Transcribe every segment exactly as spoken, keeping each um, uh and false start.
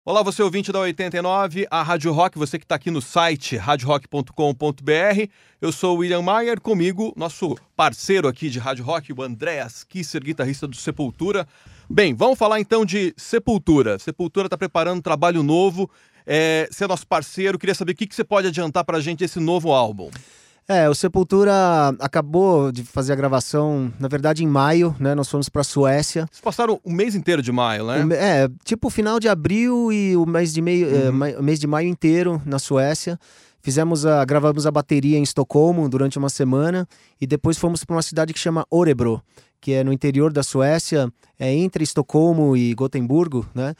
Olá, você ouvinte da oitenta e nove, a Rádio Rock, você que está aqui no site rádio rock ponto com ponto b r. Eu sou o William Maier, comigo, nosso parceiro aqui de Rádio Rock, o Andreas Kisser, guitarrista do Sepultura. Bem, vamos falar então de Sepultura. Sepultura está preparando um trabalho novo, é, você é nosso parceiro, queria saber o que, que você pode adiantar para a gente desse novo álbum. É, o Sepultura acabou de fazer a gravação, na verdade, em maio, né? Nós fomos pra Suécia. Vocês passaram o mês inteiro de maio, né? O, é, tipo o final de abril e o mês de, meio, uhum. é, mês de maio inteiro na Suécia. Fizemos a, gravamos a bateria em Estocolmo durante uma semana e depois fomos para uma cidade que chama Örebro, que é no interior da Suécia, é entre Estocolmo e Gotemburgo, né?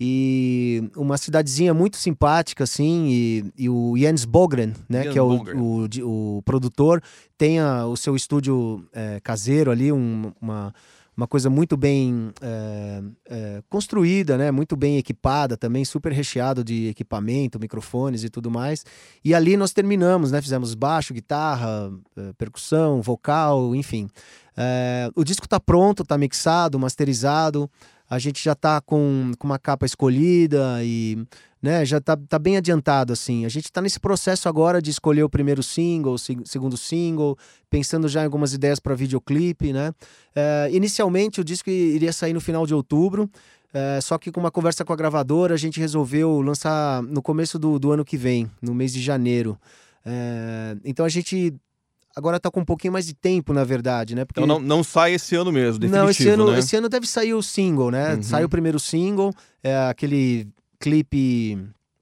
E uma cidadezinha muito simpática, assim, e, e o Jens Bogren, né, Jens que é o, Bogren. o, o produtor, tem a, o seu estúdio é, caseiro ali, um, uma, uma coisa muito bem é, é, construída, né, muito bem equipada também, super recheado de equipamento, microfones e tudo mais. E ali nós terminamos, né, fizemos baixo, guitarra, percussão, vocal, enfim. É, o disco tá pronto, tá mixado, masterizado. A gente já tá com, com uma capa escolhida e, né, já tá, tá bem adiantado, assim. A gente tá nesse processo agora de escolher o primeiro single, o segundo single, pensando já em algumas ideias para videoclipe, né? É, inicialmente o disco iria sair no final de outubro, é, só que com uma conversa com a gravadora a gente resolveu lançar no começo do, do ano que vem, no mês de janeiro. É, então a gente... Agora tá com um pouquinho mais de tempo, na verdade, né? Porque... Então não, não sai esse ano mesmo, definitivo, não, esse ano, né? esse ano deve sair o single, né? Uhum. Sai o primeiro single, é aquele clipe...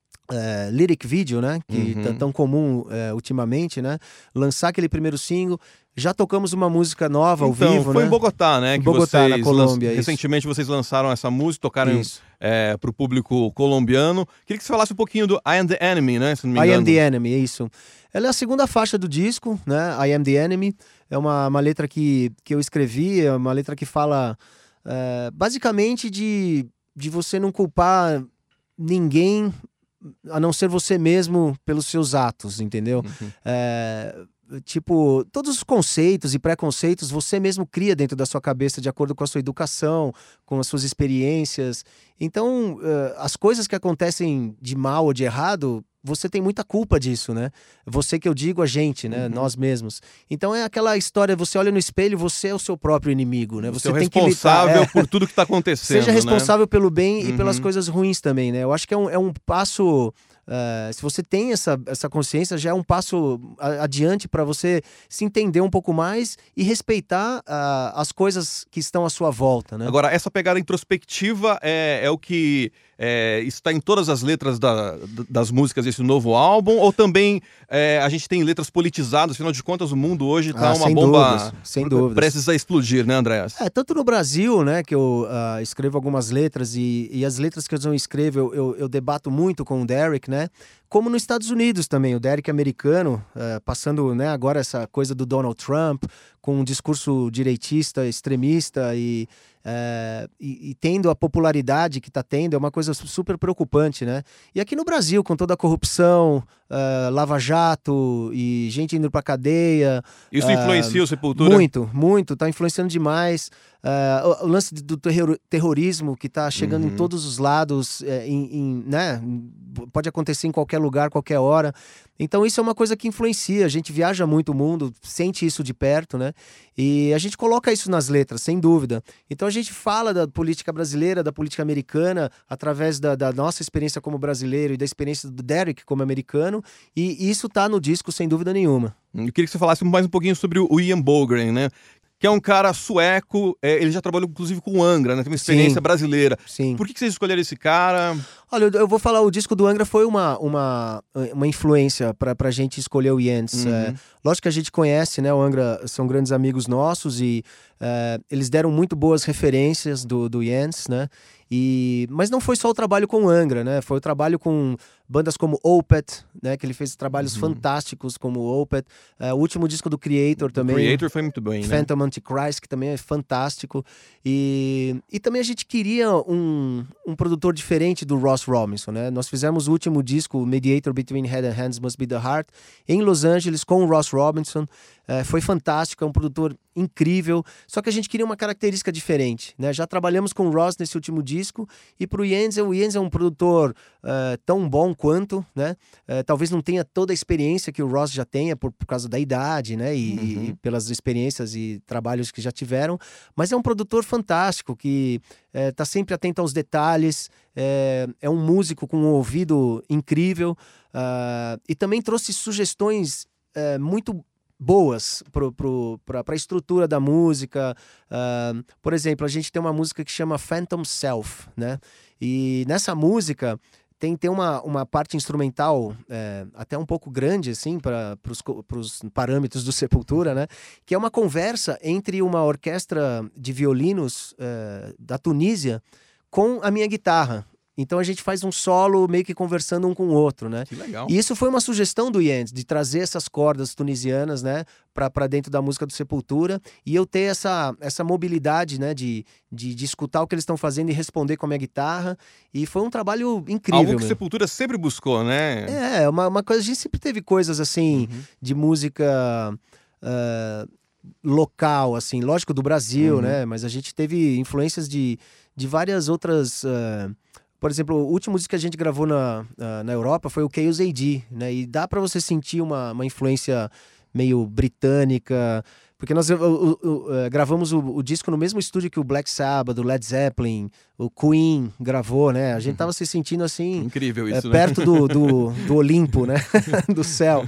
É, lyric video, né? Que uhum. tá tão comum é, ultimamente, né? Lançar aquele primeiro single. Já tocamos uma música nova ao então, vivo, foi né? em Bogotá, né? Em que Bogotá, vocês na Colômbia. Lanç... Recentemente vocês lançaram essa música, tocaram é, para o público colombiano. Queria que você falasse um pouquinho do I Am The Enemy, né? Se não me engano. I Am The Enemy, é isso. Ela é a segunda faixa do disco, né? I Am The Enemy. É uma, uma letra que, que eu escrevi, é uma letra que fala é, basicamente de, de você não culpar ninguém a não ser você mesmo pelos seus atos, entendeu? Uhum. É, tipo, todos os conceitos e preconceitos você mesmo cria dentro da sua cabeça de acordo com a sua educação, com as suas experiências. Então, uh, as coisas que acontecem de mal ou de errado, você tem muita culpa disso, né? Você que eu digo, a gente, né? Uhum. Nós mesmos. Então é aquela história, você olha no espelho, você é o seu próprio inimigo, né? Você, você é tem responsável que lutar, é. por tudo que está acontecendo. Seja responsável né? pelo bem uhum. e pelas coisas ruins também, né? Eu acho que é um, é um passo... Uh, se você tem essa, essa consciência, já é um passo adiante para você se entender um pouco mais e respeitar uh, as coisas que estão à sua volta, né? Agora, essa pegada introspectiva é, é o que é, está em todas as letras da, das músicas desse novo álbum, ou também é, a gente tem letras politizadas? Afinal de contas, o mundo hoje está ah, uma sem bomba dúvidas, sem dúvidas. prestes a explodir, né, Andreas? É, tanto no Brasil, né, que eu uh, escrevo algumas letras e, e as letras que eu não escrevo eu, eu, eu debato muito com o Derek, né? Como nos Estados Unidos também, o Derek americano, uh, passando, né, agora essa coisa do Donald Trump, com um discurso direitista, extremista e, uh, e, e tendo a popularidade que está tendo, é uma coisa super preocupante, né? E aqui no Brasil, com toda a corrupção, uh, Lava-Jato e gente indo pra cadeia... Isso uh, influencia o Sepultura? Muito, muito, tá influenciando demais. Uh, o, o lance do terror, terrorismo que tá chegando uhum. em todos os lados, é, em, em, né? Pode acontecer em qualquer lugar, qualquer hora. Então isso é uma coisa que influencia. A gente viaja muito o mundo, sente isso de perto, né? E a gente coloca isso nas letras, sem dúvida. Então a gente fala da política brasileira, da política americana, através da, da nossa experiência como brasileiro e da experiência do Derek como americano, e isso tá no disco, sem dúvida nenhuma. Eu queria que você falasse mais um pouquinho sobre o Ian Bogren, né? Que é um cara sueco, é, ele já trabalhou inclusive com o Angra, né? Tem uma experiência sim, brasileira. Sim. Por que, que vocês escolheram esse cara? Olha, eu vou falar, o disco do Angra foi uma, uma, uma influência pra, pra gente escolher o Jens. Uhum. É, lógico que a gente conhece, né? O Angra são grandes amigos nossos e é, eles deram muito boas referências do, do Jens, né? E, mas não foi só o trabalho com o Angra, né? Foi o trabalho com bandas como Opeth, né? Que ele fez trabalhos uhum. fantásticos como Opeth. Uh, o último disco do Creator também. O Creator foi muito bem, Phantom né? Antichrist, que também é fantástico. E, e também a gente queria um, um produtor diferente do Ross Robinson, né? Nós fizemos o último disco, Mediator Between Head and Hands Must Be the Heart, em Los Angeles com o Ross Robinson. Uh, foi fantástico, é um produtor incrível, só que a gente queria uma característica diferente, né? Já trabalhamos com o Ross nesse último disco, e pro Jensen, o Jensen é um produtor uh, tão bom quanto, né? Uh, talvez não tenha toda a experiência que o Ross já tenha por, por causa da idade, né? E, uhum. e pelas experiências e trabalhos que já tiveram, mas é um produtor fantástico, que uh, tá sempre atento aos detalhes, é, é um músico com um ouvido incrível, uh, e também trouxe sugestões uh, muito boas para a estrutura da música. Uh, por exemplo, a gente tem uma música que chama Phantom Self, né? E nessa música tem, tem uma, uma parte instrumental é, até um pouco grande, assim, para os parâmetros do Sepultura, né? Que é uma conversa entre uma orquestra de violinos é, da Tunísia com a minha guitarra. Então a gente faz um solo meio que conversando um com o outro, né? Que legal. E isso foi uma sugestão do Jens, de trazer essas cordas tunisianas, né, para dentro da música do Sepultura, e eu ter essa, essa mobilidade, né, de, de, de escutar o que eles estão fazendo e responder com a minha guitarra. E foi um trabalho incrível. Algo que meu. o Sepultura sempre buscou, né? É, uma, uma coisa, a gente sempre teve coisas assim, uhum. de música uh, local, assim, lógico, do Brasil, uhum. né? Mas a gente teve influências de, de várias outras... Uh, Por exemplo, o último disco que a gente gravou na, na, na Europa foi o Chaos A D, né? E dá pra você sentir uma, uma influência meio britânica, porque nós o, o, o, gravamos o, o disco no mesmo estúdio que o Black Sabbath, o Led Zeppelin, o Queen gravou, né? A gente tava se sentindo assim... Incrível isso, é, né? perto do, do, do Olimpo, né? do céu.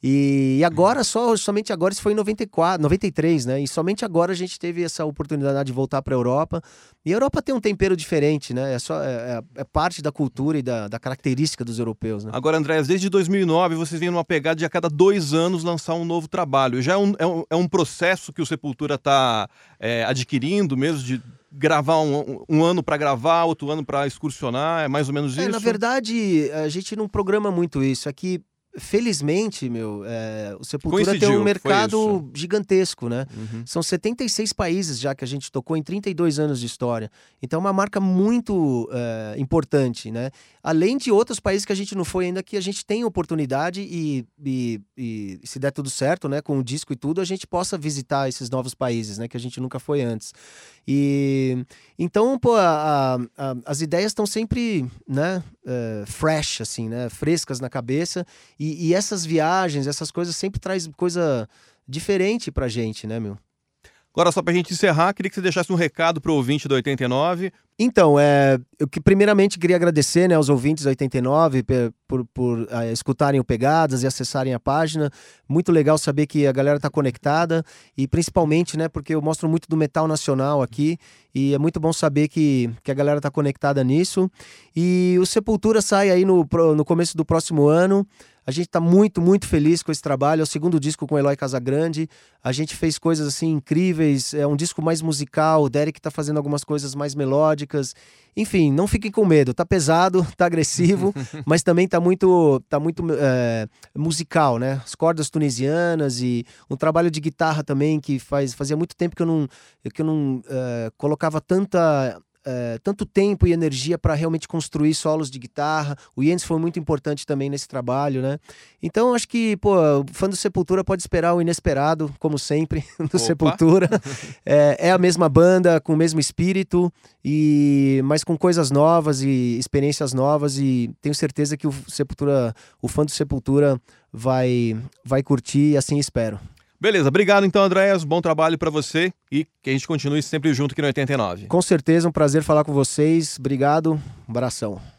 E, e agora, só, somente agora, isso foi em noventa e quatro, noventa e três, né? E somente agora a gente teve essa oportunidade de voltar para a Europa. E a Europa tem um tempero diferente, né? É, só, é, é parte da cultura e da, da característica dos europeus, né? Agora, Andréas, desde dois mil e nove vocês vêm numa pegada de a cada dois anos lançar um novo trabalho. Já é um, é um, é um processo que o Sepultura está é, adquirindo mesmo, de gravar um, um ano para gravar, outro ano para excursionar, é mais ou menos é, isso? Na verdade, a gente não programa muito isso. Aqui, felizmente, meu, é, o Sepultura Coincidiu, tem um mercado gigantesco, né? Uhum. São setenta e seis países já que a gente tocou em trinta e dois anos de história. Então é uma marca muito é, importante, né? Além de outros países que a gente não foi ainda, que a gente tem oportunidade e, e, e se der tudo certo, né, com o disco e tudo, a gente possa visitar esses novos países, né, que a gente nunca foi antes. E então, pô, a, a, as ideias estão sempre, né, uh, fresh, assim, né, frescas na cabeça. E, e essas viagens, essas coisas sempre traz coisa diferente pra gente, né, meu? Agora, só pra gente encerrar, queria que você deixasse um recado pro ouvinte da oitenta e nove. Então, é, eu que primeiramente queria agradecer, né, aos ouvintes da oitenta e nove por, por uh, escutarem o Pegadas e acessarem a página. Muito legal saber que a galera tá conectada e principalmente, né, porque eu mostro muito do metal nacional aqui e é muito bom saber que, que a galera tá conectada nisso. E o Sepultura sai aí no, no começo do próximo ano. A gente tá muito, muito feliz com esse trabalho. É o segundo disco com o Eloy Casagrande. A gente fez coisas assim incríveis. É um disco mais musical. O Derek tá fazendo algumas coisas mais melódicas. Enfim, não fiquem com medo. Tá pesado, tá agressivo, mas também tá muito, tá muito é, musical, né? As cordas tunisianas e um trabalho de guitarra também que faz, fazia muito tempo que eu não, que eu não é, colocava tanta... É, tanto tempo e energia para realmente construir solos de guitarra. O Jens foi muito importante também nesse trabalho, né? Então acho que, pô, o fã do Sepultura pode esperar o inesperado, como sempre, do Opa. Sepultura. É, é a mesma banda, com o mesmo espírito, e mas com coisas novas e experiências novas, e tenho certeza que o Sepultura, o fã do Sepultura vai, vai curtir, e assim espero. Beleza, obrigado então, Andréas, bom trabalho pra você e que a gente continue sempre junto aqui no oitenta e nove. Com certeza, um prazer falar com vocês, obrigado, um abração.